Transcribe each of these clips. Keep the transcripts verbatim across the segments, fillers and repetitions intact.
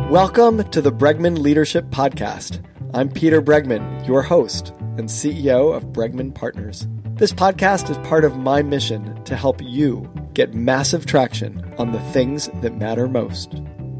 Welcome to the Bregman Leadership Podcast. I'm Peter Bregman, your host and C E O of Bregman Partners. This podcast is part of my mission to help you get massive traction on the things that matter most.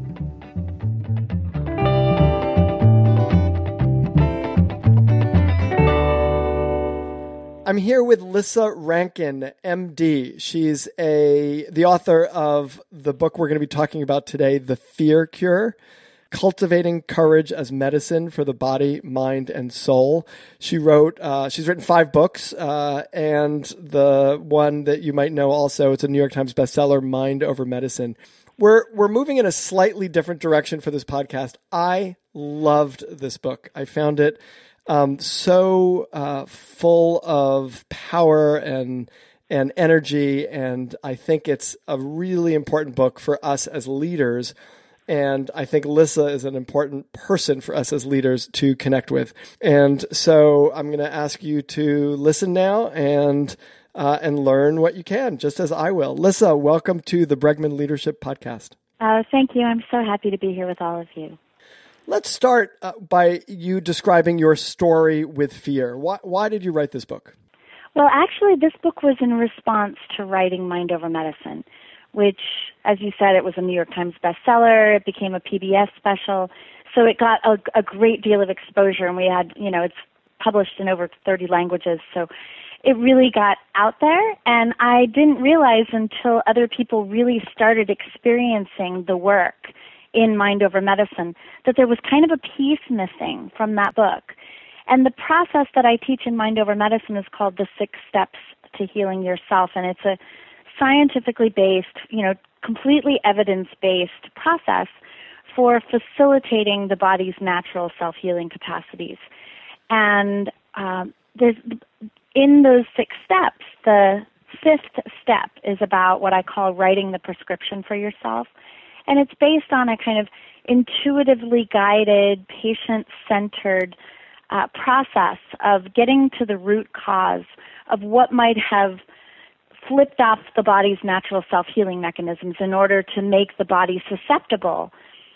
I'm here with Lissa Rankin, M D. She's a the author of the book we're going to be talking about today, The Fear Cure: Cultivating Courage as Medicine for the Body, Mind, and Soul. She wrote, uh, she's written five books, uh, and the one that you might know also, it's a New York Times bestseller, Mind Over Medicine. We're we're moving in a slightly different direction for this podcast. I loved this book. I found it um, so uh, full of power and and energy, and I think it's a really important book for us as leaders. And I think Lissa is an important person for us as leaders to connect with. And so I'm going to ask you to listen now and uh, and learn what you can, just as I will. Lissa, welcome to the Bregman Leadership Podcast. Uh, thank you. I'm so happy to be here with all of you. Let's start uh, by you describing your story with fear. Why, why did you write this book? Well, actually, this book was in response to writing Mind Over Medicine, which, as you said, it was a New York Times bestseller. It became a P B S special. So it got a, a great deal of exposure, and we had, you know, it's published in over thirty languages. So it really got out there, and I didn't realize until other people really started experiencing the work in Mind Over Medicine that there was kind of a piece missing from that book. And the process that I teach in Mind Over Medicine is called the Six Steps to Healing Yourself, and it's a scientifically based, you know, completely evidence-based process for facilitating the body's natural self-healing capacities. And um, there's, in those six steps, the fifth step is about what I call writing the prescription for yourself. And it's based on a kind of intuitively guided, patient-centered uh, process of getting to the root cause of what might have flipped off the body's natural self-healing mechanisms in order to make the body susceptible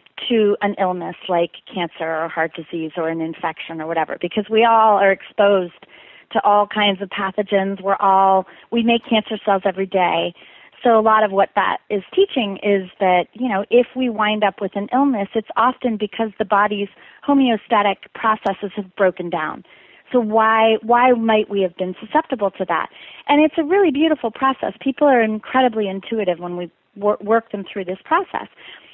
to an illness like cancer or heart disease or an infection or whatever, because we all are exposed to all kinds of pathogens. We're all, we make cancer cells every day. So a lot of what that is teaching is that, you know, if we wind up with an illness, it's often because the body's homeostatic processes have broken down. So why why might we have been susceptible to that? And it's a really beautiful process. People are incredibly intuitive when we wor- work them through this process.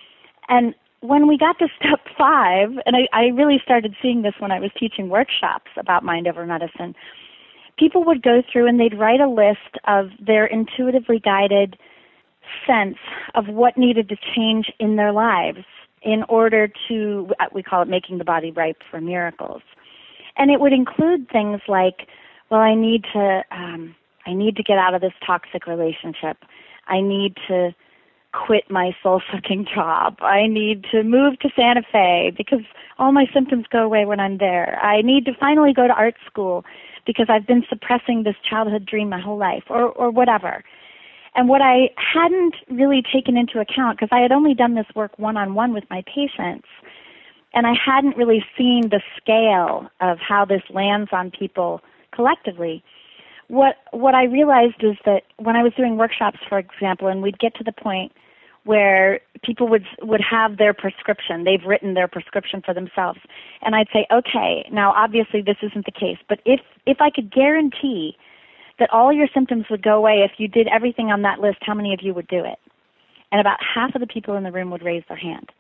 And when we got to step five, and I, I really started seeing this when I was teaching workshops about Mind Over Medicine, people would go through and they'd write a list of their intuitively guided sense of what needed to change in their lives in order to, we call it making the body ripe for miracles. And it would include things like, well, I need to, um, I need to get out of this toxic relationship. I need to quit my soul-sucking job. I need to move to Santa Fe because all my symptoms go away when I'm there. I need to finally go to art school because I've been suppressing this childhood dream my whole life, or, or whatever. And what I hadn't really taken into account, because I had only done this work one-on-one with my patients, and I hadn't really seen the scale of how this lands on people collectively. What what I realized is that when I was doing workshops, for example, and we'd get to the point where people would would have their prescription, they've written their prescription for themselves, and I'd say, okay, now obviously this isn't the case, but if if I could guarantee that all your symptoms would go away if you did everything on that list, how many of you would do it? And about half of the people in the room would raise their hand.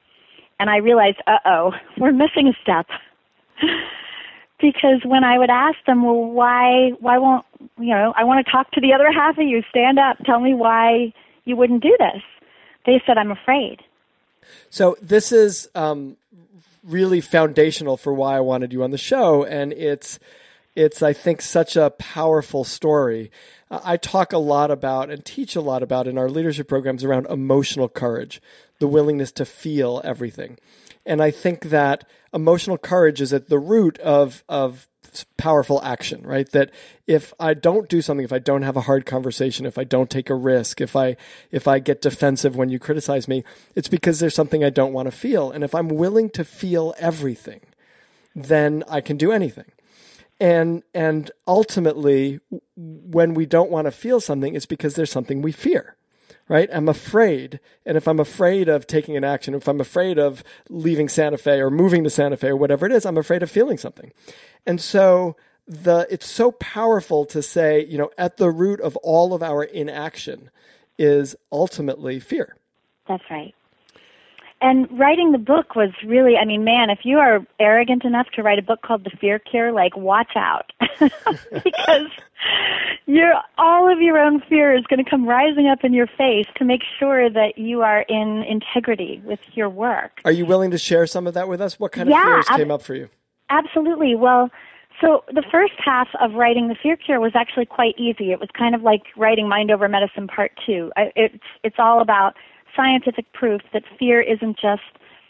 And I realized, uh-oh, we're missing a step. Because when I would ask them, well, why why won't, you know, I want to talk to the other half of you. Stand up. Tell me why you wouldn't do this. They said, I'm afraid. So this is um, really foundational for why I wanted you on the show. And it's, it's I think, such a powerful story. Uh, I talk a lot about and teach a lot about in our leadership programs around emotional courage, the willingness to feel everything. And I think that emotional courage is at the root of, of powerful action, right? That if I don't do something, if I don't have a hard conversation, if I don't take a risk, if I if I get defensive when you criticize me, it's because there's something I don't want to feel. And if I'm willing to feel everything, then I can do anything. And and ultimately, when we don't want to feel something, it's because there's something we fear. Right? I'm afraid. And if I'm afraid of taking an action, if I'm afraid of leaving Santa Fe or moving to Santa Fe or whatever it is, I'm afraid of feeling something. And so the it's so powerful to say, you know, at the root of all of our inaction is ultimately fear. That's right. And writing the book was really, I mean, man, if you are arrogant enough to write a book called The Fear Cure, like, watch out. Because you're, all of your own fear is going to come rising up in your face to make sure that you are in integrity with your work. Are you willing to share some of that with us? What kind of yeah, fears ab- came up for you? Absolutely. Well, so the first half of writing The Fear Cure was actually quite easy. It was kind of like writing Mind Over Medicine Part Two. I, it's it's all about scientific proof that fear isn't just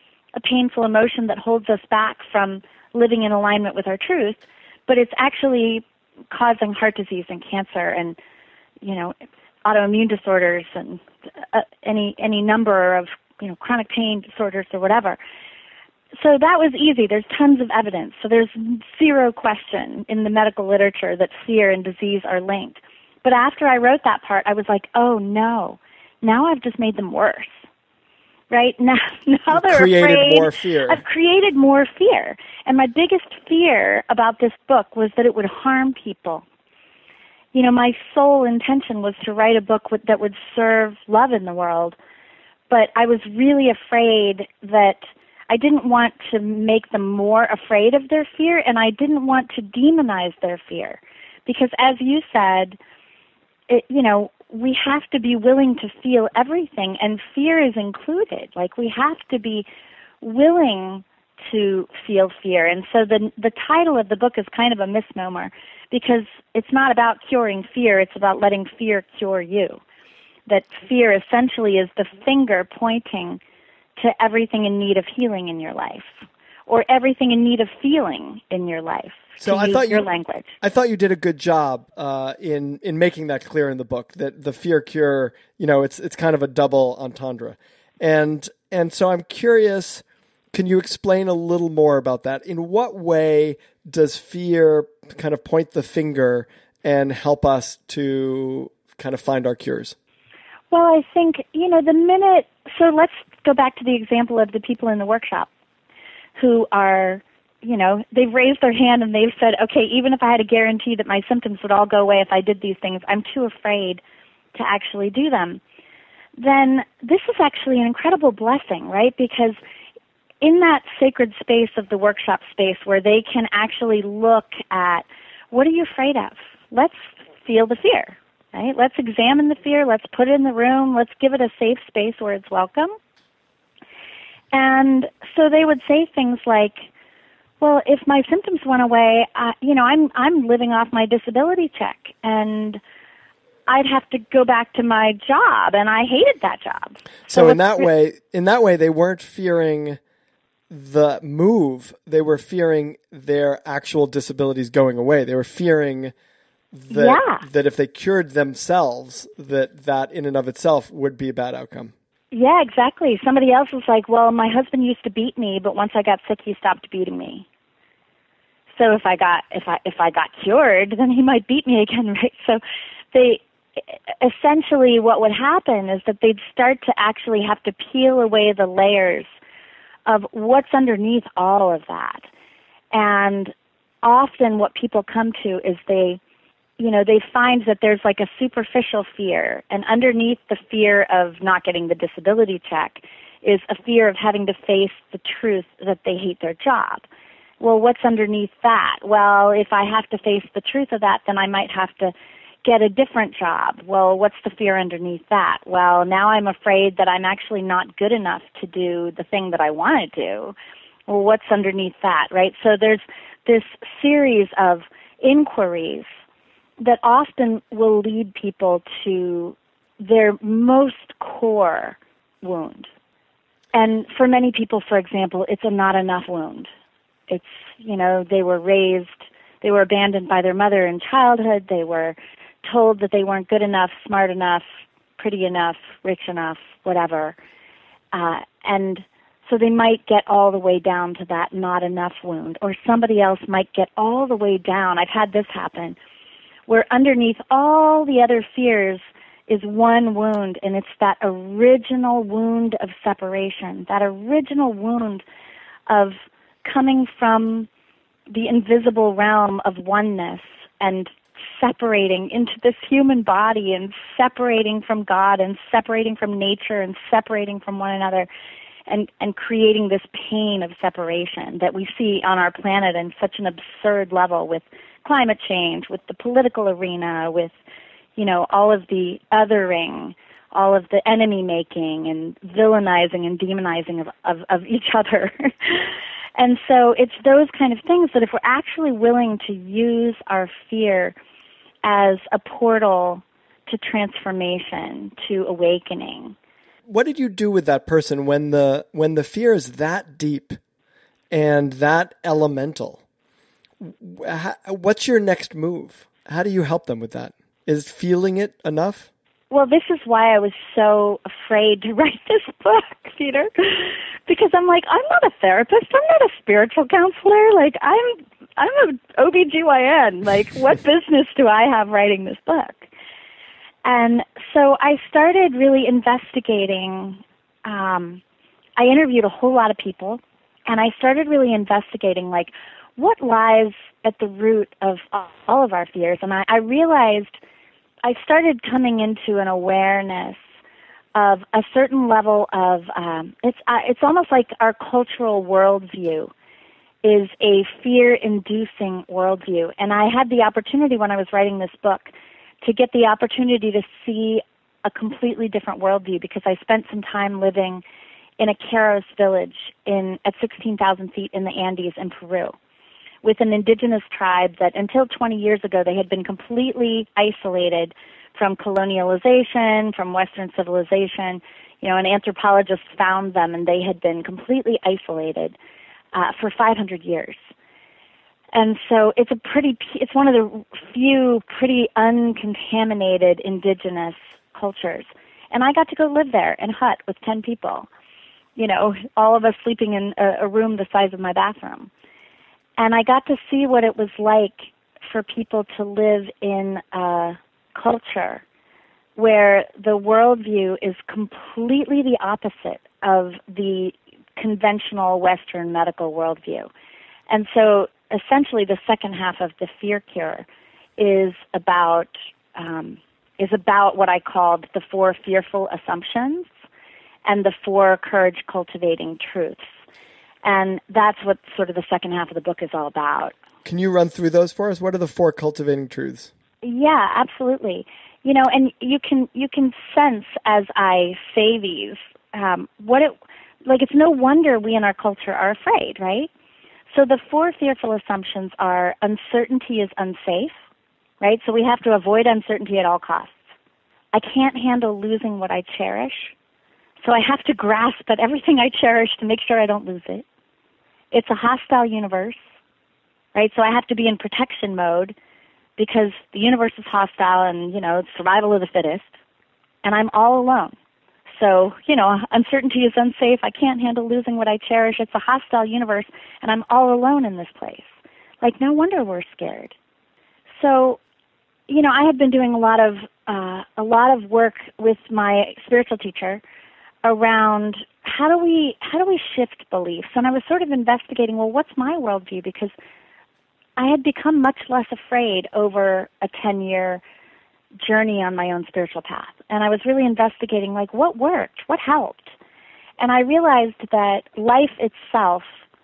a painful emotion that holds us back from living in alignment with our truth, but it's actually causing heart disease and cancer and, you know, autoimmune disorders and uh, any any number of, you know, chronic pain disorders or whatever. So that was easy. There's tons of evidence. So there's zero question in the medical literature that fear and disease are linked. But after I wrote that part, I was like, oh, no. Now I've just made them worse, right? Now, now they're created afraid. more fear. I've created more fear. And my biggest fear about this book was that it would harm people. You know, my sole intention was to write a book with, that would serve love in the world. But I was really afraid that I didn't want to make them more afraid of their fear, and I didn't want to demonize their fear. Because as you said, it, you know, we have to be willing to feel everything, and fear is included. Like, we have to be willing to feel fear. And so the the title of the book is kind of a misnomer, because it's not about curing fear, it's about letting fear cure you. That fear essentially is the finger pointing to everything in need of healing in your life, or everything in need of feeling in your life. So to I use thought your you, language. I thought you did a good job uh, in in making that clear in the book, that the fear cure, you know, it's it's kind of a double entendre, and and so I'm curious, can you explain a little more about that? In what way does fear kind of point the finger and help us to kind of find our cures? Well, I think, you know, the minute, so let's go back to the example of the people in the workshop who are, you know, they've raised their hand and they've said, okay, even if I had a guarantee that my symptoms would all go away if I did these things, I'm too afraid to actually do them. Then this is actually an incredible blessing, right? Because in that sacred space of the workshop space where they can actually look at, what are you afraid of? Let's feel the fear, right? Let's examine the fear. Let's put it in the room. Let's give it a safe space where it's welcome. And so they would say things like, well, if my symptoms went away, uh, you know, I'm I'm living off my disability check, and I'd have to go back to my job, and I hated that job. So, so in that way, in that way, they weren't fearing the move; they were fearing their actual disabilities going away. They were fearing that yeah. that if they cured themselves, that that in and of itself would be a bad outcome. Yeah, exactly. Somebody else was like, well, my husband used to beat me, but once I got sick, he stopped beating me. So if I got if I if I got cured, then he might beat me again, right? So they essentially what would happen is that they'd start to actually have to peel away the layers of what's underneath all of that. And often what people come to is they you know, they find that there's like a superficial fear, and underneath the fear of not getting the disability check is a fear of having to face the truth that they hate their job. Well, what's underneath that? Well, if I have to face the truth of that, then I might have to get a different job. Well, what's the fear underneath that? Well, now I'm afraid that I'm actually not good enough to do the thing that I want to do. Well, what's underneath that, right? So there's this series of inquiries that often will lead people to their most core wound. And for many people, for example, it's a not enough wound. It's, you know, they were raised they were abandoned by their mother in childhood. They were told that they weren't good enough, smart enough, pretty enough, rich enough, whatever. Uh, and so they might get all the way down to that not enough wound, or somebody else might get all the way down. I've had this happen, where underneath all the other fears is one wound, and it's that original wound of separation, that original wound of coming from the invisible realm of oneness and separating into this human body and separating from God and separating from nature and separating from one another and, and creating this pain of separation that we see on our planet in such an absurd level with climate change, with the political arena, with, you know, all of the othering, all of the enemy making and villainizing and demonizing of, of, of each other. And so it's those kind of things that if we're actually willing to use our fear as a portal to transformation, to awakening. What did you do with that person when the when the fear is that deep and that elemental? What's your next move? How do you help them with that? Is feeling it enough? Well, this is why I was so afraid to write this book, Peter, because I'm like, I'm not a therapist. I'm not a spiritual counselor. Like, I'm I'm an O B G Y N. Like, what business do I have writing this book? And so I started really investigating. Um, I interviewed a whole lot of people, and I started really investigating, like, what lies at the root of all of our fears. And I, I realized I started coming into an awareness of a certain level of, um, it's uh, it's almost like our cultural worldview is a fear-inducing worldview. And I had the opportunity when I was writing this book to get the opportunity to see a completely different worldview, because I spent some time living in a Queros village in at sixteen thousand feet in the Andes in Peru with an indigenous tribe that until twenty years ago they had been completely isolated from colonialization, from Western civilization. You know, an anthropologist found them and they had been completely isolated uh, for five hundred years. And so it's a pretty, it's one of the few pretty uncontaminated indigenous cultures. And I got to go live there in a hut with ten people, you know, all of us sleeping in a, a room the size of my bathroom. And I got to see what it was like for people to live in a culture where the worldview is completely the opposite of the conventional Western medical worldview. And so essentially the second half of the Fear Cure is about um, is about what I called the four fearful assumptions and the four courage-cultivating truths. And that's what sort of the second half of the book is all about. Can you run through those for us? What are the four cultivating truths? Yeah, absolutely. You know, and you can you can sense as I say these, um, what it like. It's no wonder we in our culture are afraid, right? So the four fearful assumptions are: uncertainty is unsafe, right? So we have to avoid uncertainty at all costs. I can't handle losing what I cherish, so I have to grasp at everything I cherish to make sure I don't lose it. It's a hostile universe, right? So I have to be in protection mode because the universe is hostile and, you know, it's survival of the fittest, and I'm all alone. So, you know, uncertainty is unsafe. I can't handle losing what I cherish. It's a hostile universe, and I'm all alone in this place. Like, no wonder we're scared. So, you know, I had been doing a lot of uh, a lot of work with my spiritual teacher around how do we how do we shift beliefs, and I was sort of investigating, well, what's my worldview? Because I had become much less afraid over a ten-year journey on my own spiritual path. And I was really investigating, like, what worked? What helped? And I realized that life itself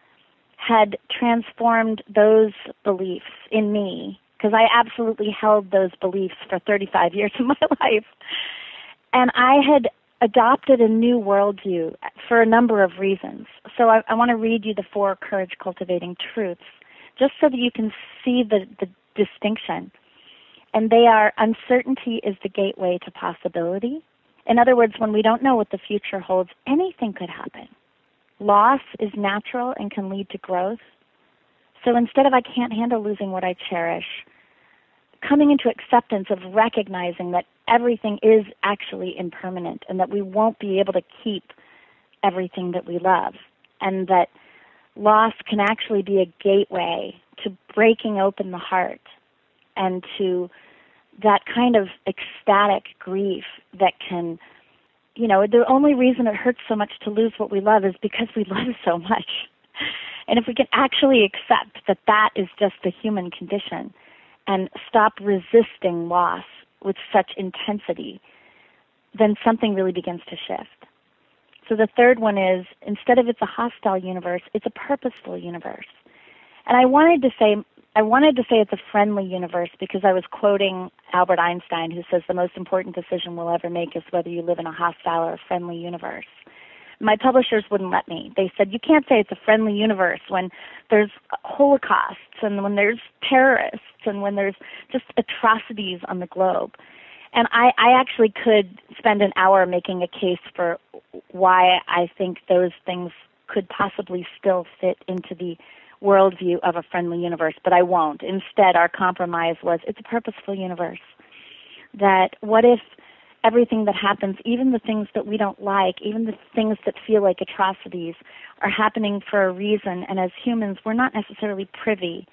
had transformed those beliefs in me, because I absolutely held those beliefs for thirty-five years of my life. And I had adopted a new worldview for a number of reasons. So I, I want to read you the four courage-cultivating truths, just so that you can see the, the distinction. And they are: uncertainty is the gateway to possibility. In other words, when we don't know what the future holds, anything could happen. Loss is natural and can lead to growth. So instead of I can't handle losing what I cherish, coming into acceptance of recognizing that everything is actually impermanent and that we won't be able to keep everything that we love, and that loss can actually be a gateway to breaking open the heart and to that kind of ecstatic grief that can, you know, the only reason it hurts so much to lose what we love is because we love so much. And if we can actually accept that that is just the human condition and stop resisting loss with such intensity, then something really begins to shift. So the third one is, instead of it's a hostile universe, it's a purposeful universe. And I wanted to say, I wanted to say it's a friendly universe because I was quoting Albert Einstein, who says the most important decision we'll ever make is whether you live in a hostile or a friendly universe. My publishers wouldn't let me. They said, you can't say it's a friendly universe when there's holocausts and when there's terrorists and when there's just atrocities on the globe. And I, I actually could spend an hour making a case for why I think those things could possibly still fit into the worldview of a friendly universe, but I won't. Instead, our compromise was it's a purposeful universe. That what if everything that happens, even the things that we don't like, even the things that feel like atrocities, are happening for a reason, and as humans, we're not necessarily privy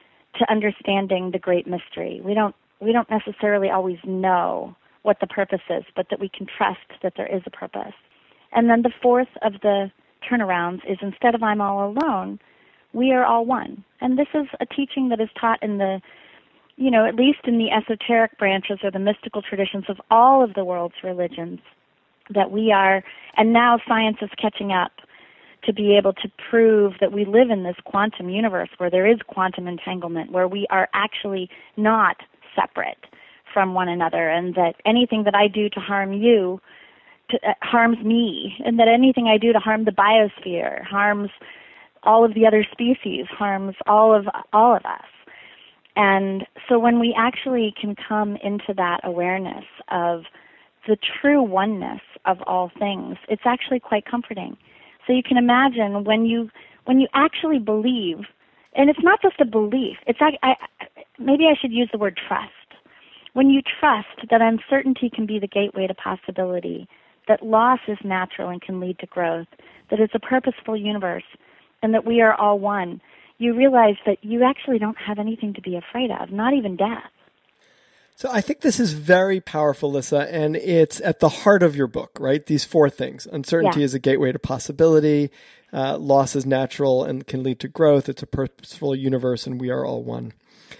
to understanding the great mystery. We don't we don't necessarily always know what the purpose is, but that we can trust that there is a purpose. And then the fourth of the turnarounds is, instead of I'm all alone, we are all one. And this is a teaching that is taught in the, you know, at least in the esoteric branches or the mystical traditions of all of the world's religions, that we are, and now science is catching up to be able to prove that we live in this quantum universe where there is quantum entanglement, where we are actually not separate from one another, and that anything that I do to harm you to, uh, harms me, and that anything I do to harm the biosphere harms all of the other species, harms all of all of us. And so when we actually can come into that awareness of the true oneness of all things, it's actually quite comforting. So you can imagine when you when you actually believe, and it's not just a belief, it's I, I, maybe I should use the word trust. When you trust that uncertainty can be the gateway to possibility, that loss is natural and can lead to growth, that it's a purposeful universe, and that we are all one, you realize that you actually don't have anything to be afraid of, not even death. So I think this is very powerful, Lissa, and it's at the heart of your book, right? These four things. Uncertainty yeah. is a gateway to possibility. Uh, loss is natural and can lead to growth. It's a purposeful universe, and we are all one.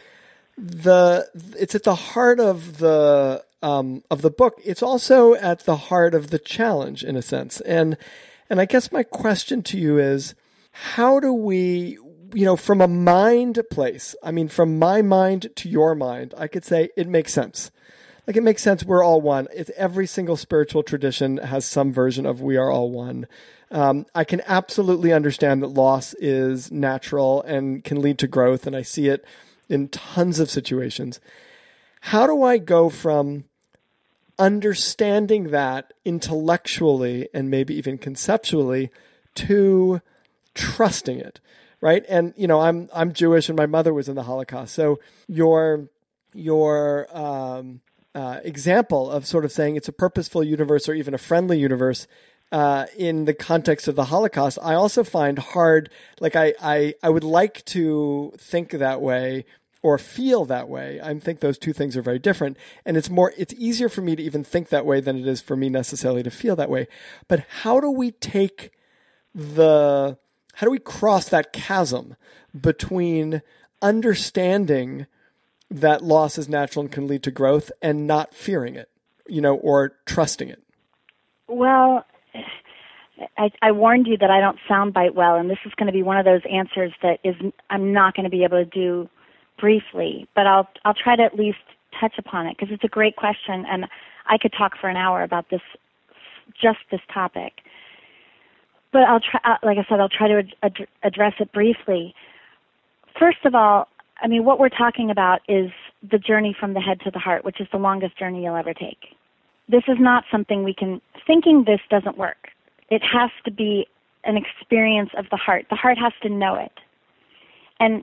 The it's at the heart of the um, of the book. It's also at the heart of the challenge, in a sense. And and I guess my question to you is, how do we, you know, from a mind place, I mean, from my mind to your mind, I could say it makes sense. Like, it makes sense. We're all one. It's every single spiritual tradition has some version of we are all one. Um, I can absolutely understand that loss is natural and can lead to growth, and I see it in tons of situations. How do I go from understanding that intellectually and maybe even conceptually to trusting it, right? And, you know, I'm I'm Jewish and my mother was in the Holocaust. So your your um, uh, example of sort of saying it's a purposeful universe or even a friendly universe uh, in the context of the Holocaust, I also find hard. Like I I, I would like to think that way or feel that way. I think those two things are very different. And it's more, it's easier for me to even think that way than it is for me necessarily to feel that way. But how do we take the, how do we cross that chasm between understanding that loss is natural and can lead to growth and not fearing it, you know, or trusting it? Well, I, I warned you that I don't soundbite well, and this is going to be one of those answers that is I'm not going to be able to do briefly, but I'll I'll try to at least touch upon it because it's a great question, and I could talk for an hour about this, just this topic. But I'll try, like I said, I'll try to ad- address it briefly. First of all, I mean, what we're talking about is the journey from the head to the heart, which is the longest journey you'll ever take. This is not something we can, thinking this doesn't work. It has to be an experience of the heart. The heart has to know it. And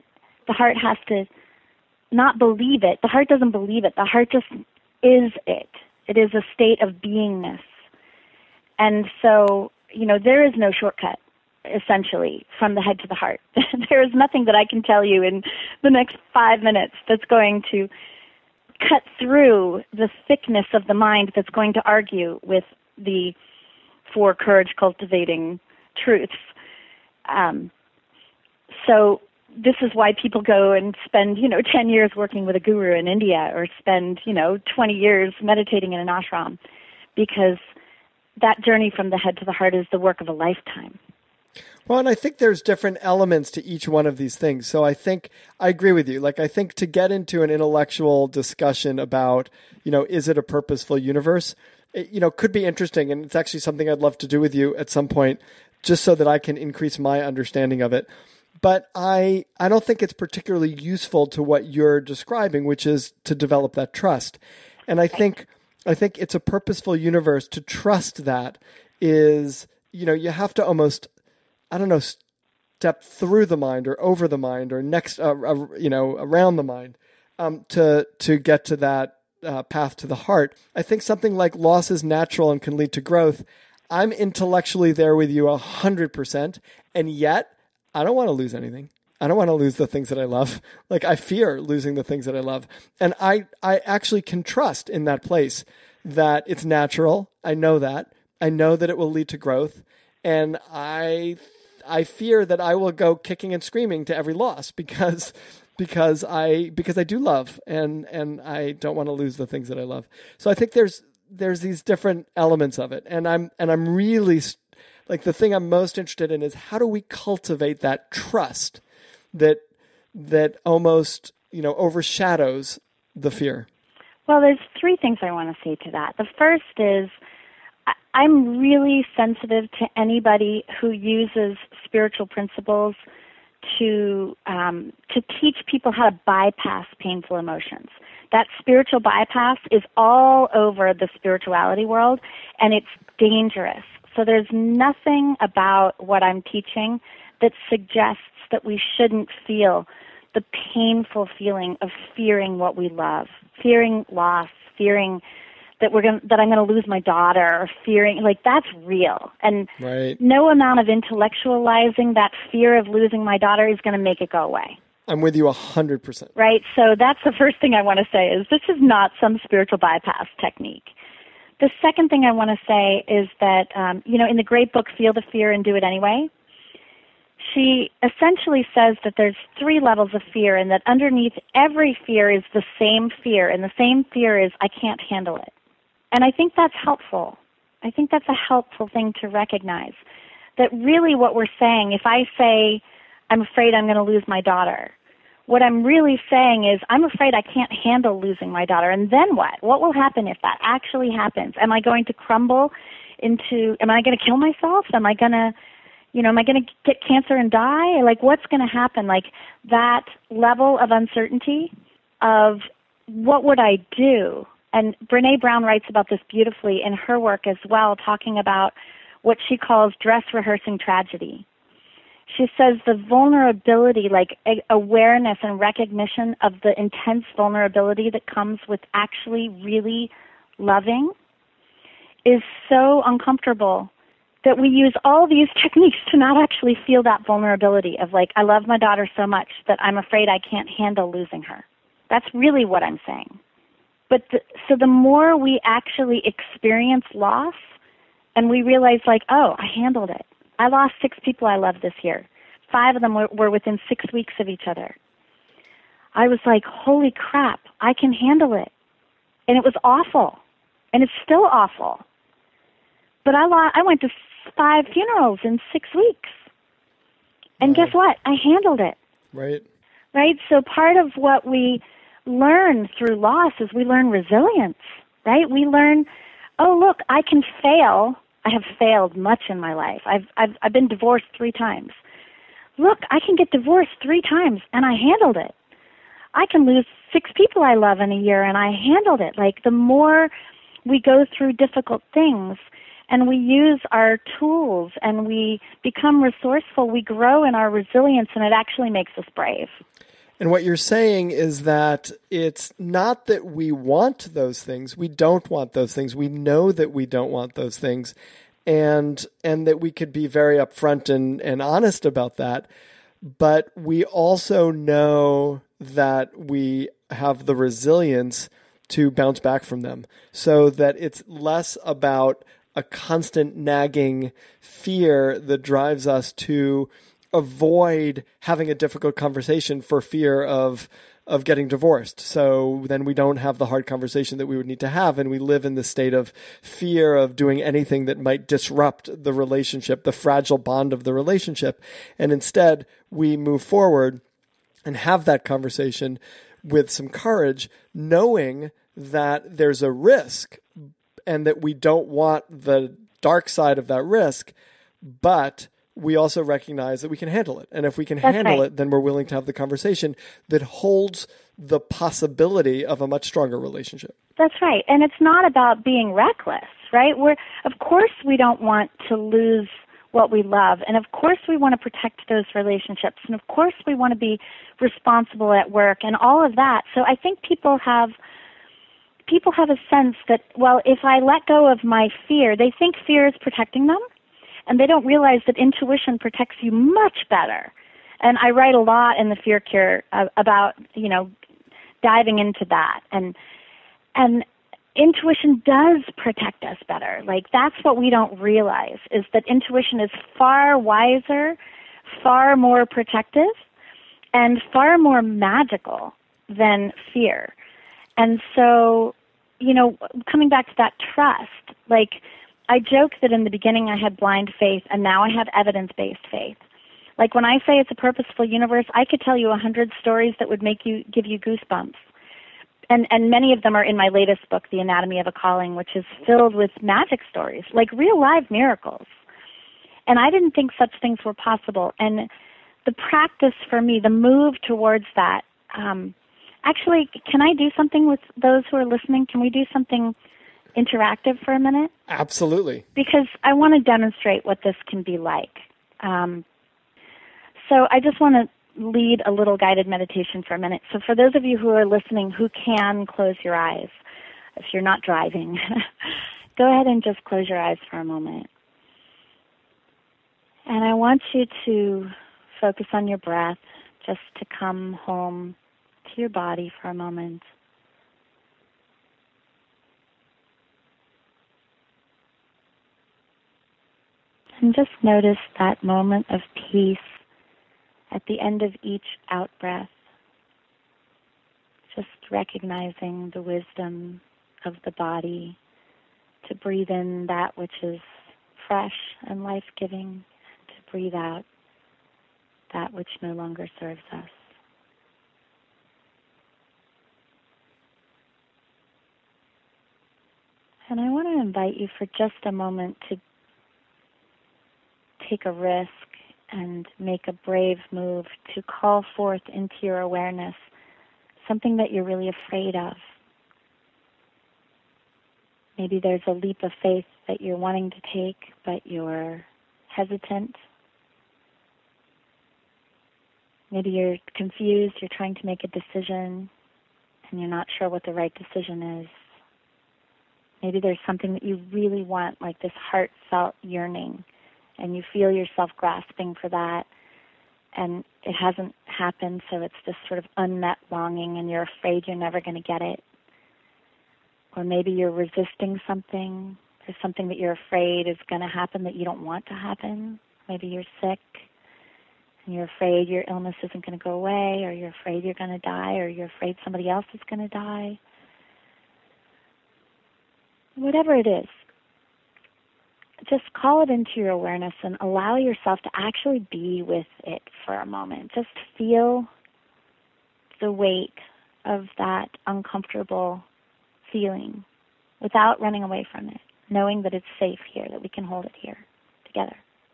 The heart has to not believe it. The heart doesn't believe it. The heart just is it. It is a state of beingness. And so, you know, there is no shortcut, essentially, from the head to the heart. There is nothing that I can tell you in the next five minutes that's going to cut through the thickness of the mind that's going to argue with the four courage-cultivating truths. Um, so this is why people go and spend, you know, ten years working with a guru in India, or spend, you know, twenty years meditating in an ashram, because that journey from the head to the heart is the work of a lifetime. Well, and I think there's different elements to each one of these things. So I think I agree with you. Like, I think to get into an intellectual discussion about, you know, is it a purposeful universe, it, you know, could be interesting. And it's actually something I'd love to do with you at some point, just so that I can increase my understanding of it. But I, I don't think it's particularly useful to what you're describing, which is to develop that trust. And I think, I think it's a purposeful universe. To trust that is, you know, you have to almost, I don't know, step through the mind or over the mind or next, uh, uh, you know, around the mind um, to to get to that uh, path to the heart. I think something like loss is natural and can lead to growth. I'm intellectually there with you a hundred percent, and yet I don't want to lose anything. I don't want to lose the things that I love. Like, I fear losing the things that I love. And I, I actually can trust in that place that it's natural. I know that. I know that it will lead to growth. And I, I fear that I will go kicking and screaming to every loss because, because I, because I do love, and, and I don't want to lose the things that I love. So I think there's, there's these different elements of it. And I'm, and I'm really, like, the thing I'm most interested in is how do we cultivate that trust that that almost, you know, overshadows the fear? Well, there's three things I want to say to that. The first is I'm really sensitive to anybody who uses spiritual principles to um, to teach people how to bypass painful emotions. That spiritual bypass is all over the spirituality world, and it's dangerous. So there's nothing about what I'm teaching that suggests that we shouldn't feel the painful feeling of fearing what we love, fearing loss, fearing that we're going that I'm going to lose my daughter, or fearing, like, that's real. And right. No amount of intellectualizing that fear of losing my daughter is going to make it go away. I'm with you a hundred percent. Right. So that's the first thing I want to say is this is not some spiritual bypass technique. The second thing I want to say is that, um, you know, in the great book, Feel the Fear and Do It Anyway, she essentially says that there's three levels of fear, and that underneath every fear is the same fear, and the same fear is, I can't handle it. And I think that's helpful. I think that's a helpful thing to recognize, that really what we're saying, if I say, I'm afraid I'm going to lose my daughter, what I'm really saying is, I'm afraid I can't handle losing my daughter. And then what? What will happen if that actually happens? Am I going to crumble into, am I going to kill myself? Am I going to, you know, am I going to get cancer and die? Like, what's going to happen? Like, that level of uncertainty of what would I do? And Brene Brown writes about this beautifully in her work as well, talking about what she calls dress rehearsing tragedy. She says the vulnerability, like a- awareness and recognition of the intense vulnerability that comes with actually really loving, is so uncomfortable that we use all these techniques to not actually feel that vulnerability of, like, I love my daughter so much that I'm afraid I can't handle losing her. That's really what I'm saying. But the, so the more we actually experience loss and we realize, like, oh, I handled it. I lost six people I loved this year. Five of them were, were within six weeks of each other. I was like, holy crap, I can handle it. And it was awful. And it's still awful. But I, lo- I went to five funerals in six weeks. And wow. Guess what? I handled it. Right. Right? So part of what we learn through loss is we learn resilience, right? We learn, oh, look, I can fail. I have failed much in my life. I've, I've, I've been divorced three times. Look, I can get divorced three times, and I handled it. I can lose six people I love in a year, and I handled it. Like, the more we go through difficult things and we use our tools and we become resourceful, we grow in our resilience, and it actually makes us brave. And what you're saying is that it's not that we want those things. We don't want those things. We know that we don't want those things. And and that we could be very upfront and, and honest about that. But we also know that we have the resilience to bounce back from them, so that it's less about a constant nagging fear that drives us to avoid having a difficult conversation for fear of of getting divorced. So then we don't have the hard conversation that we would need to have, and we live in the state of fear of doing anything that might disrupt the relationship, the fragile bond of the relationship. And instead, we move forward and have that conversation with some courage, knowing that there's a risk and that we don't want the dark side of that risk, but we also recognize that we can handle it. And if we can That's handle right. it, then we're willing to have the conversation that holds the possibility of a much stronger relationship. That's right. And it's not about being reckless, right? We're, of course we don't want to lose what we love. And of course we want to protect those relationships. And of course we want to be responsible at work and all of that. So I think people have people have a sense that, well, if I let go of my fear, they think fear is protecting them. And they don't realize that intuition protects you much better. And I write a lot in the Fear Cure uh, about, you know, diving into that. And and intuition does protect us better. Like, that's what we don't realize, is that intuition is far wiser, far more protective, and far more magical than fear. And so, you know, coming back to that trust, like, I joke that in the beginning I had blind faith, and now I have evidence-based faith. Like, when I say it's a purposeful universe, I could tell you a hundred stories that would make you give you goosebumps. And and many of them are in my latest book, The Anatomy of a Calling, which is filled with magic stories, like real live miracles. And I didn't think such things were possible. And the practice for me, the move towards that, um, actually, can I do something with those who are listening? Can we do something interactive for a minute? Absolutely. Because I want to demonstrate what this can be like. Um, so I just want to lead a little guided meditation for a minute. So for those of you who are listening who can close your eyes, if you're not driving, go ahead and just close your eyes for a moment. And I want you to focus on your breath, just to come home to your body for a moment. And just notice that moment of peace at the end of each out-breath. Just recognizing the wisdom of the body to breathe in that which is fresh and life-giving, to breathe out that which no longer serves us. And I want to invite you for just a moment to take a risk and make a brave move to call forth into your awareness something that you're really afraid of. Maybe there's a leap of faith that you're wanting to take, but you're hesitant. Maybe you're confused, you're trying to make a decision, and you're not sure what the right decision is. Maybe there's something that you really want, like this heartfelt yearning, and you feel yourself grasping for that, and it hasn't happened, so it's this sort of unmet longing, and you're afraid you're never going to get it. Or maybe you're resisting something. There's something that you're afraid is going to happen that you don't want to happen. Maybe you're sick, and you're afraid your illness isn't going to go away, or you're afraid you're going to die, or you're afraid somebody else is going to die. Whatever it is, just call it into your awareness and allow yourself to actually be with it for a moment. Just feel the weight of that uncomfortable feeling without running away from it, knowing that it's safe here, that we can hold it here together.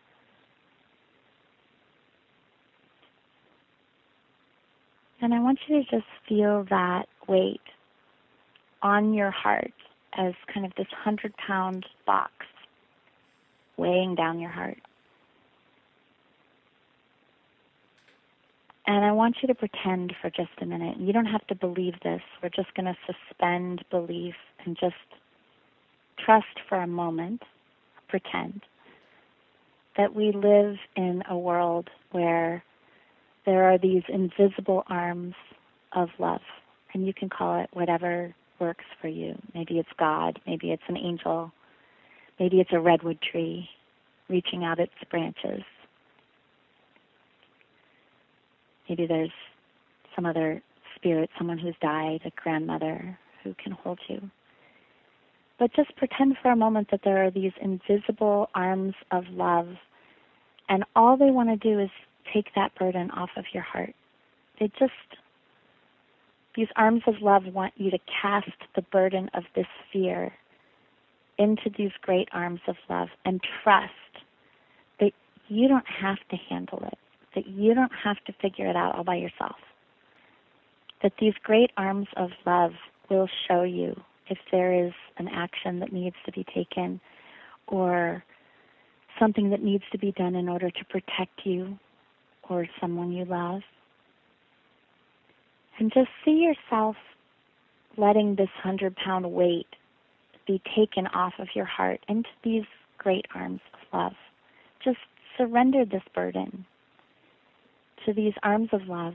And I want you to just feel that weight on your heart as kind of this hundred-pound box weighing down your heart. And I want you to pretend for just a minute. You don't have to believe this. We're just going to suspend belief and just trust for a moment, pretend, that we live in a world where there are these invisible arms of love. And you can call it whatever works for you. Maybe it's God. Maybe it's an angel. Maybe it's a redwood tree reaching out its branches. Maybe there's some other spirit, someone who's died, a grandmother who can hold you. But just pretend for a moment that there are these invisible arms of love, and all they want to do is take that burden off of your heart. They just, these arms of love want you to cast the burden of this fear into these great arms of love and trust that you don't have to handle it, that you don't have to figure it out all by yourself, that these great arms of love will show you if there is an action that needs to be taken or something that needs to be done in order to protect you or someone you love. And just see yourself letting this hundred-pound weight be taken off of your heart into these great arms of love. Just surrender this burden to these arms of love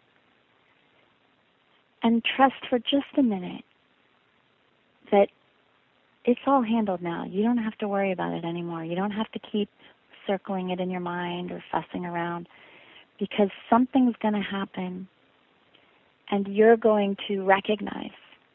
and trust for just a minute that it's all handled now. You don't have to worry about it anymore. You don't have to keep circling it in your mind or fussing around, because something's going to happen and you're going to recognize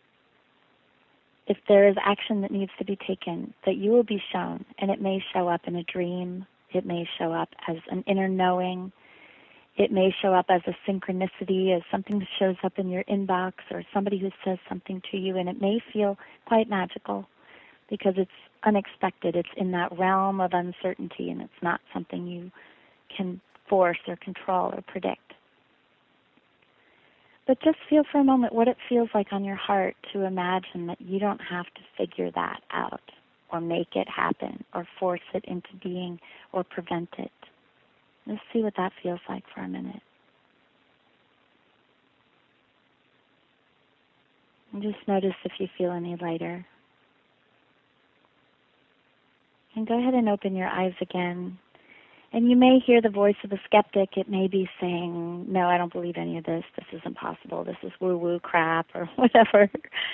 if there is action that needs to be taken, that you will be shown, and it may show up in a dream, it may show up as an inner knowing, it may show up as a synchronicity, as something that shows up in your inbox or somebody who says something to you, and it may feel quite magical because it's unexpected. It's in that realm of uncertainty, and it's not something you can force or control or predict. But just feel for a moment what it feels like on your heart to imagine that you don't have to figure that out or make it happen or force it into being or prevent it. Let's see what that feels like for a minute. And just notice if you feel any lighter. And go ahead and open your eyes again. And you may hear the voice of a skeptic. It may be saying, no, I don't believe any of this. This isn't possible. This is woo-woo crap or whatever.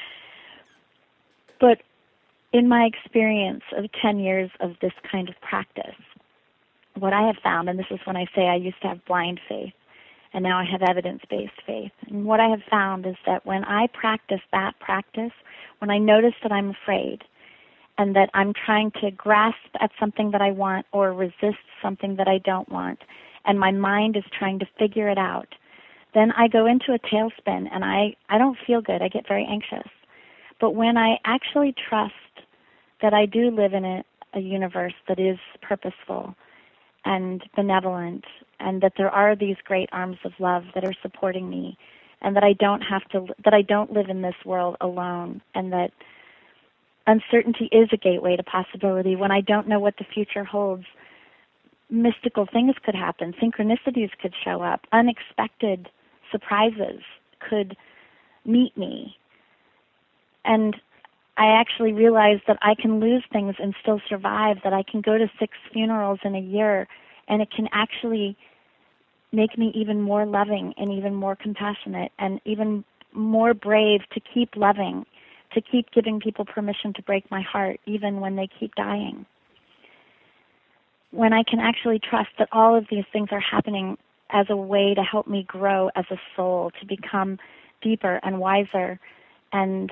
But in my experience of ten years of this kind of practice, what I have found, and this is when I say I used to have blind faith, and now I have evidence-based faith. And what I have found is that when I practice that practice, when I notice that I'm afraid, and that I'm trying to grasp at something that I want or resist something that I don't want, and my mind is trying to figure it out, then I go into a tailspin, and I, I don't feel good. I get very anxious. But when I actually trust that I do live in a, a universe that is purposeful and benevolent, and that there are these great arms of love that are supporting me, and that I don't have to, that I don't live in this world alone, and that uncertainty is a gateway to possibility. When I don't know what the future holds, mystical things could happen, synchronicities could show up, unexpected surprises could meet me. And I actually realized that I can lose things and still survive, that I can go to six funerals in a year, and it can actually make me even more loving and even more compassionate and even more brave to keep loving, to keep giving people permission to break my heart even when they keep dying. When I can actually trust that all of these things are happening as a way to help me grow as a soul, to become deeper and wiser and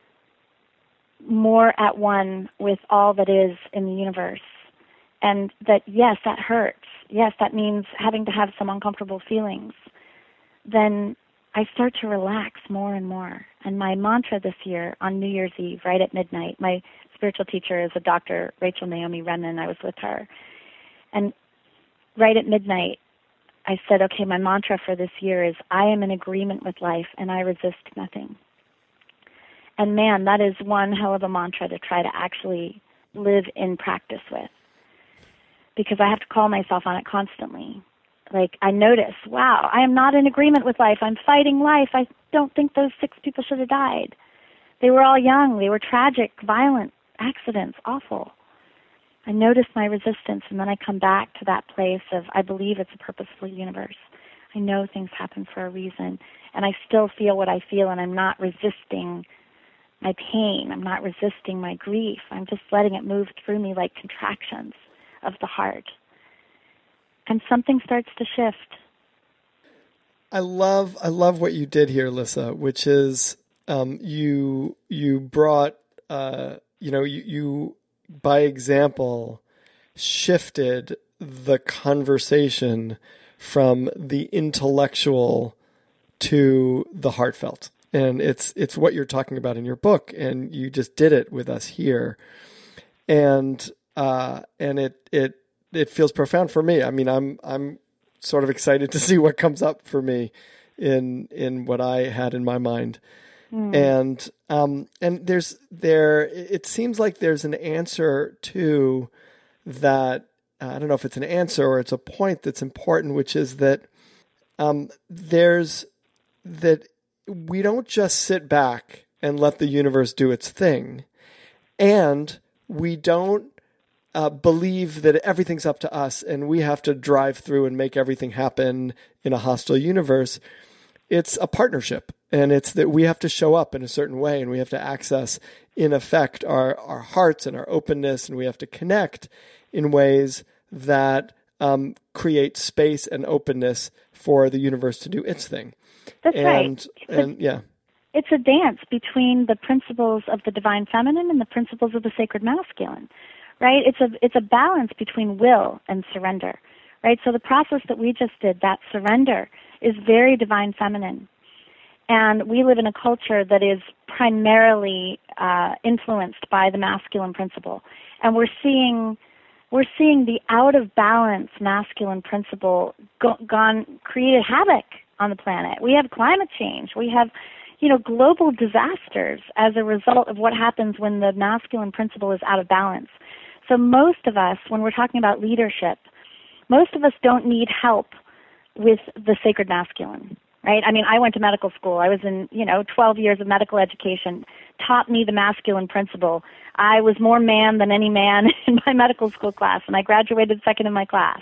more at one with all that is in the universe. And that, yes, that hurts. Yes, that means having to have some uncomfortable feelings. Then I start to relax more and more. And my mantra this year on New Year's Eve, right at midnight, my spiritual teacher is a Doctor Rachel Naomi Renan. I was with her. And right at midnight, I said, okay, my mantra for this year is, I am in agreement with life and I resist nothing. And man, that is one hell of a mantra to try to actually live in practice with, because I have to call myself on it constantly. Like, I notice, wow, I am not in agreement with life. I'm fighting life. I don't think those six people should have died. They were all young. They were tragic, violent accidents, awful. I notice my resistance, and then I come back to that place of, I believe it's a purposeful universe. I know things happen for a reason, and I still feel what I feel, and I'm not resisting my pain. I'm not resisting my grief. I'm just letting it move through me like contractions of the heart. And something starts to shift. I love I love what you did here, Lissa, which is um, you you brought uh, you know you, you by example shifted the conversation from the intellectual to the heartfelt. And it's it's what you're talking about in your book, and you just did it with us here. And uh, and it it it feels profound for me. I mean, I'm I'm sort of excited to see what comes up for me in in what I had in my mind. Mm. And um and there's there it seems like there's an answer to that. Uh, I don't know if it's an answer or it's a point that's important, which is that um there's that we don't just sit back and let the universe do its thing, and we don't Uh, believe that everything's up to us and we have to drive through and make everything happen in a hostile universe. It's a partnership, and it's that we have to show up in a certain way, and we have to access, in effect, our, our hearts and our openness, and we have to connect in ways that um, create space and openness for the universe to do its thing. That's and, right. And, a, yeah. It's a dance between the principles of the divine feminine and the principles of the sacred masculine. Right? It's a it's a balance between will and surrender, right? So the process that we just did, that surrender, is very divine feminine. And we live in a culture that is primarily uh, influenced by the masculine principle. And we're seeing we're seeing the out of balance masculine principle go, gone created havoc on the planet. We have climate change. We have, you know, global disasters as a result of what happens when the masculine principle is out of balance. So most of us, when we're talking about leadership, most of us don't need help with the sacred masculine, right? I mean, I went to medical school. I was in, you know, twelve years of medical education, taught me the masculine principle. I was more man than any man in my medical school class, and I graduated second in my class.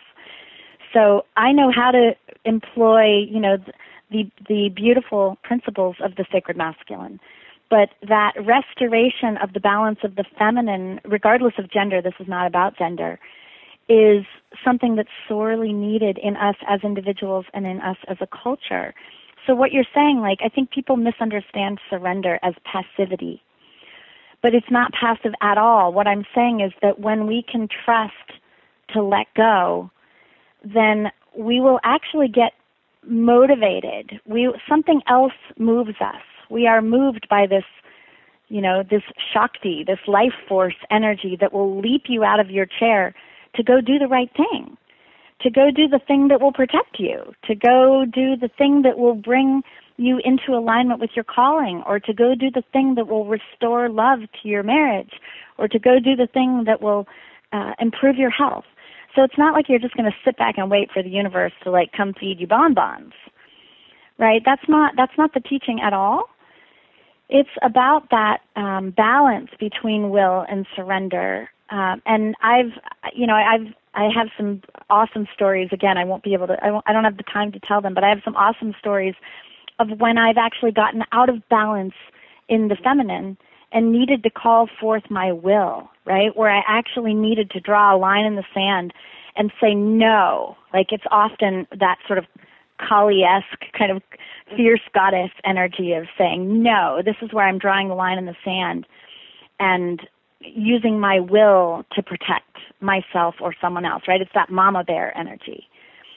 So I know how to employ, you know, the the beautiful principles of the sacred masculine. But that restoration of the balance of the feminine, regardless of gender, this is not about gender, is something that's sorely needed in us as individuals and in us as a culture. So what you're saying, like, I think people misunderstand surrender as passivity. But it's not passive at all. What I'm saying is that when we can trust to let go, then we will actually get motivated. We something else moves us. We are moved by this, you know, this Shakti, this life force energy that will leap you out of your chair to go do the right thing, to go do the thing that will protect you, to go do the thing that will bring you into alignment with your calling, or to go do the thing that will restore love to your marriage, or to go do the thing that will uh, improve your health. So it's not like you're just going to sit back and wait for the universe to, like, come feed you bonbons, right? That's not that's not the teaching at all. It's about that um, balance between will and surrender. Um, and I've, you know, I've, I have some awesome stories. Again, I won't be able to, I, won't, I don't have the time to tell them, but I have some awesome stories of when I've actually gotten out of balance in the feminine and needed to call forth my will, right? Where I actually needed to draw a line in the sand and say no. Like, it's often that sort of Kali-esque kind of fierce goddess energy of saying, no, this is where I'm drawing the line in the sand, and using my will to protect myself or someone else, right? It's that mama bear energy.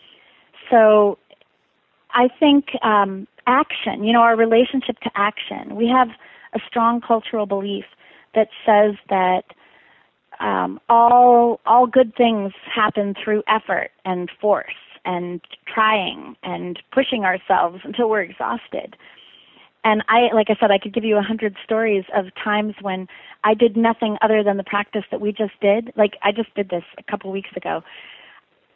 So I think um, action, you know, our relationship to action, we have a strong cultural belief that says that um, all all good things happen through effort and force and trying and pushing ourselves until we're exhausted. And I, like I said, I could give you a hundred stories of times when I did nothing other than the practice that we just did. Like, I just did this a couple weeks ago.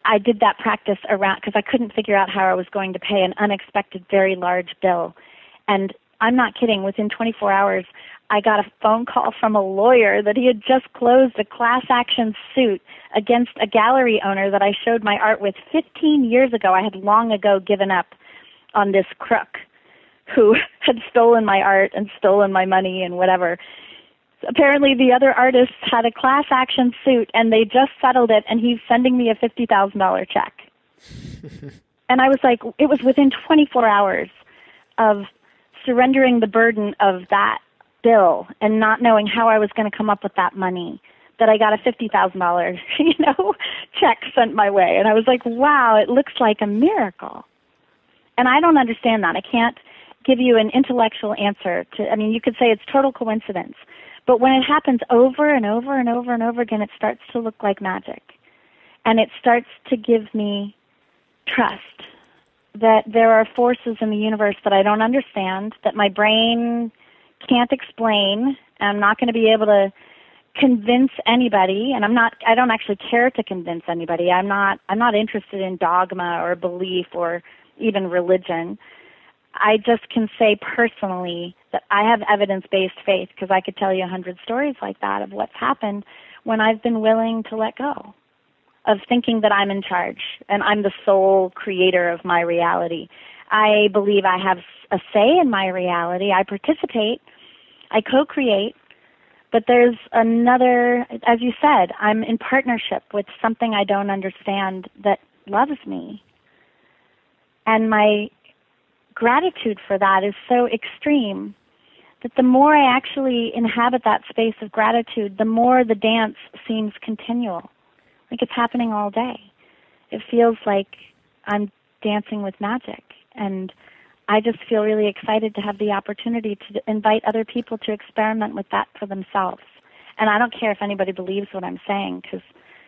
I did that practice around, because I couldn't figure out how I was going to pay an unexpected, very large bill. And I'm not kidding, within twenty-four hours, I got a phone call from a lawyer that he had just closed a class action suit against a gallery owner that I showed my art with fifteen years ago. I had long ago given up on this crook who had stolen my art and stolen my money and whatever. Apparently the other artists had a class action suit and they just settled it, and he's sending me a fifty thousand dollars check. And I was like, it was within twenty-four hours of surrendering the burden of that bill and not knowing how I was going to come up with that money that I got a fifty thousand dollars, you know, check sent my way. And I was like, wow, it looks like a miracle. And I don't understand that. I can't give you an intellectual answer to, I mean, you could say it's total coincidence. But when it happens over and over and over and over again, it starts to look like magic. And it starts to give me trust that there are forces in the universe that I don't understand, that my brain can't explain. I'm not going to be able to convince anybody, and I'm not, I don't actually care to convince anybody. I'm not, I'm not interested in dogma or belief or even religion. I just can say personally that I have evidence-based faith, because I could tell you a hundred stories like that of what's happened when I've been willing to let go of thinking that I'm in charge and I'm the sole creator of my reality. I believe I have a say in my reality. I participate. I co-create. But there's another, as you said, I'm in partnership with something I don't understand that loves me. And my gratitude for that is so extreme that the more I actually inhabit that space of gratitude, the more the dance seems continual. Like it's happening all day. It feels like I'm dancing with magic. And I just feel really excited to have the opportunity to invite other people to experiment with that for themselves. And I don't care if anybody believes what I'm saying, because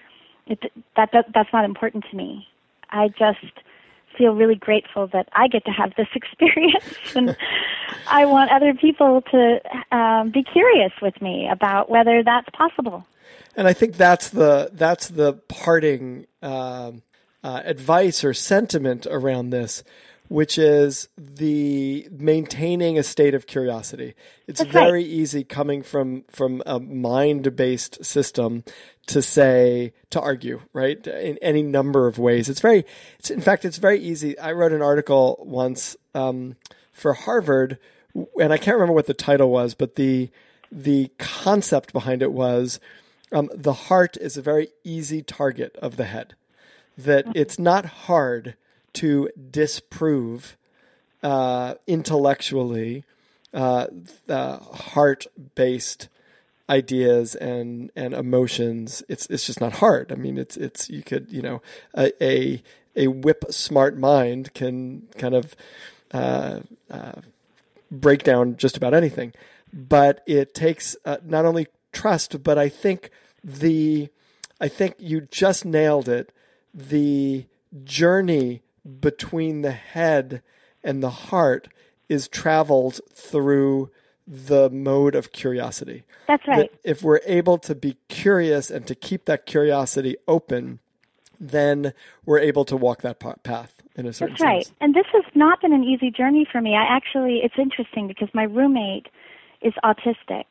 that, that that's not important to me. I just feel really grateful that I get to have this experience, and I want other people to um, be curious with me about whether that's possible. And I think that's the that's the parting uh, uh, advice or sentiment around this, which is the maintaining a state of curiosity. It's That's very right. easy coming from from a mind-based system to say, to argue, right? In any number of ways. It's very, it's, in fact, it's very easy. I wrote an article once um, for Harvard, and I can't remember what the title was, but the the concept behind it was um, the heart is a very easy target of the head. That it's not hard to disprove uh, intellectually uh, uh, heart-based ideas and, and emotions. It's it's just not hard. I mean, it's it's you could you know a a, a whip smart mind can kind of uh, uh, break down just about anything, but it takes uh, not only trust, but I think the I think you just nailed it. The journey between the head and the heart is traveled through the mode of curiosity. That's right. That if we're able to be curious and to keep that curiosity open, then we're able to walk that path in a certain That's right. sense. And this has not been an easy journey for me. I actually, it's interesting because my roommate is autistic,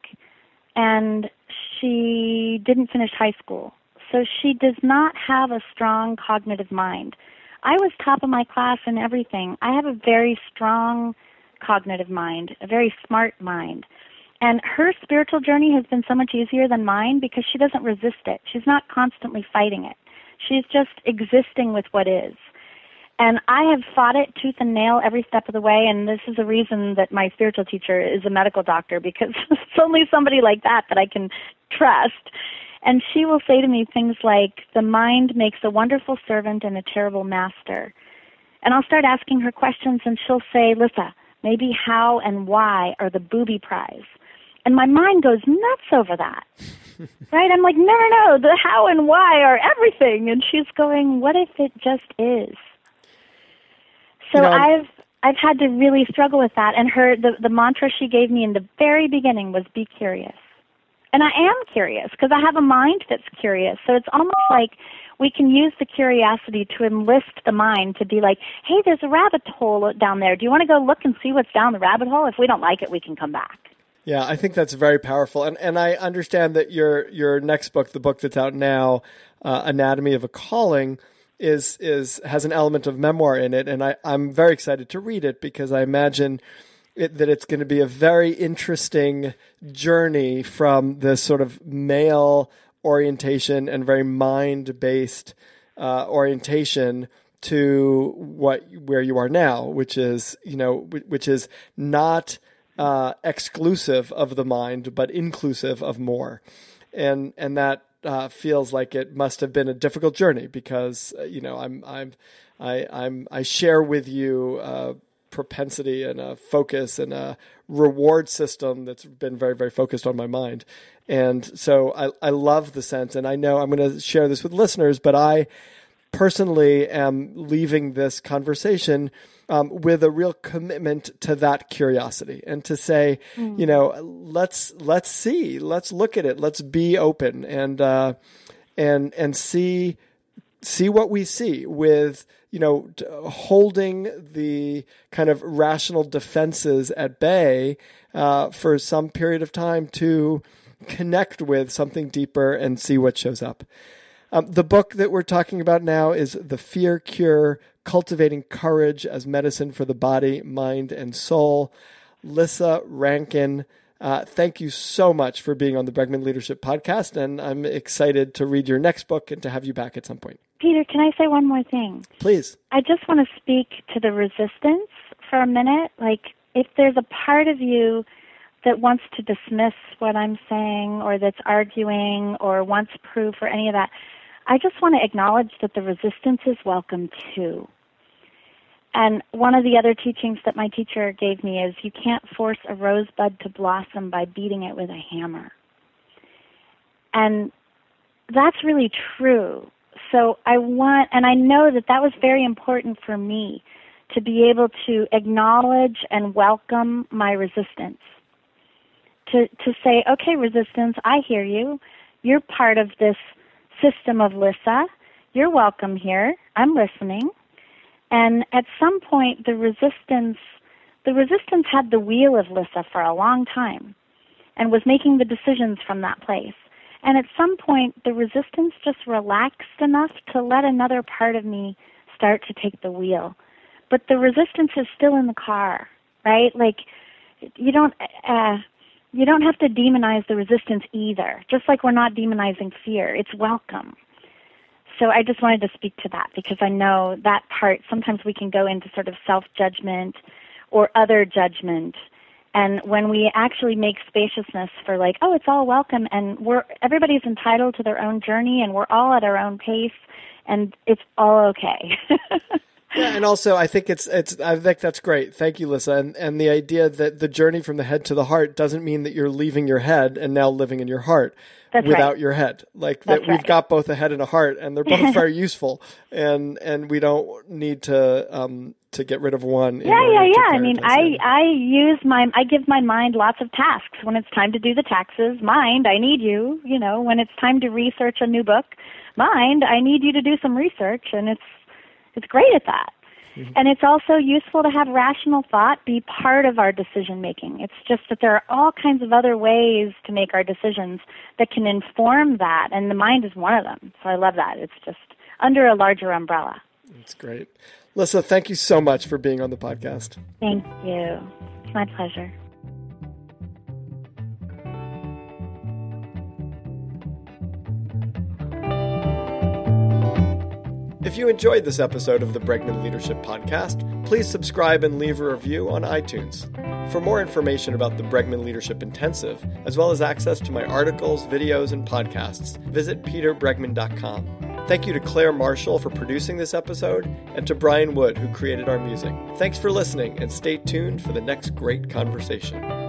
and she didn't finish high school. So she does not have a strong cognitive mind. I was top of my class in everything. I have a very strong cognitive mind, a very smart mind. And her spiritual journey has been so much easier than mine because she doesn't resist it. She's not constantly fighting it. She's just existing with what is. And I have fought it tooth and nail every step of the way, and this is a reason that my spiritual teacher is a medical doctor, because it's only somebody like that that I can trust. And she will say to me things like, the mind makes a wonderful servant and a terrible master. And I'll start asking her questions, and she'll say, Lissa, maybe how and why are the booby prize. And my mind goes nuts over that. Right? I'm like, no, no, no, the how and why are everything. And she's going, what if it just is? So you know, I've I've had to really struggle with that. And her the, the mantra she gave me in the very beginning was be curious. And I am curious because I have a mind that's curious. So it's almost like we can use the curiosity to enlist the mind to be like, hey, there's a rabbit hole down there. Do you want to go look and see what's down the rabbit hole? If we don't like it, we can come back. Yeah, I think that's very powerful. And and I understand that your your next book, the book that's out now, uh, Anatomy of a Calling, is is has an element of memoir in it. And I, I'm very excited to read it because I imagine it, that it's going to be a very interesting journey from this sort of male orientation and very mind-based uh, orientation to what where you are now, which is, you know, which is not uh, exclusive of the mind, but inclusive of more. And and that uh, feels like it must have been a difficult journey because, uh, you know, I'm I'm I I'm I share with you uh, propensity and a focus and a reward system that's been very, very focused on my mind. And so I, I love the sense, and I know I'm going to share this with listeners, but I personally am leaving this conversation um, with a real commitment to that curiosity and to say, mm. you know, let's let's see, let's look at it, let's be open and uh, and and see see what we see with, you know, holding the kind of rational defenses at bay uh, for some period of time to connect with something deeper and see what shows up. Um, the book that we're talking about now is The Fear Cure, Cultivating Courage as Medicine for the Body, Mind, and Soul. Lissa Rankin, uh, thank you so much for being on the Bregman Leadership Podcast, and I'm excited to read your next book and to have you back at some point. Peter, can I say one more thing? Please. I just want to speak to the resistance for a minute. Like, if there's a part of you that wants to dismiss what I'm saying or that's arguing or wants proof or any of that, I just want to acknowledge that the resistance is welcome too. And one of the other teachings that my teacher gave me is you can't force a rosebud to blossom by beating it with a hammer. And that's really true. So I want, and I know that that was very important for me to be able to acknowledge and welcome my resistance. To, to say, okay, resistance, I hear you. You're part of this system of Lissa. You're welcome here. I'm listening. And at some point, the resistance, the resistance had the wheel of Lissa for a long time and was making the decisions from that place. And at some point, the resistance just relaxed enough to let another part of me start to take the wheel. But the resistance is still in the car, right? Like, you don't... Uh, You don't have to demonize the resistance either, just like we're not demonizing fear. It's welcome. So I just wanted to speak to that because I know that part, sometimes we can go into sort of self-judgment or other judgment. And when we actually make spaciousness for like, oh, it's all welcome and we're everybody's entitled to their own journey and we're all at our own pace and it's all okay. Yeah, and also I think it's it's I think that's great. Thank you, Lissa. And and the idea that the journey from the head to the heart doesn't mean that you're leaving your head and now living in your heart that's without right. your head. Like that's that we've right. got both a head and a heart, and they're both very useful. And and we don't need to um to get rid of one. Yeah, yeah, yeah. I mean, I I use my I give my mind lots of tasks. When it's time to do the taxes, mind, I need you. You know, when it's time to research a new book, mind, I need you to do some research, and it's it's great at that. Mm-hmm. And it's also useful to have rational thought be part of our decision-making. It's just that there are all kinds of other ways to make our decisions that can inform that, and the mind is one of them. So I love that. It's just under a larger umbrella. That's great. Lissa, thank you so much for being on the podcast. Thank you. It's my pleasure. If you enjoyed this episode of the Bregman Leadership Podcast, please subscribe and leave a review on iTunes. For more information about the Bregman Leadership Intensive, as well as access to my articles, videos, and podcasts, visit peter bregman dot com. Thank you to Claire Marshall for producing this episode, and to Brian Wood, who created our music. Thanks for listening, and stay tuned for the next great conversation.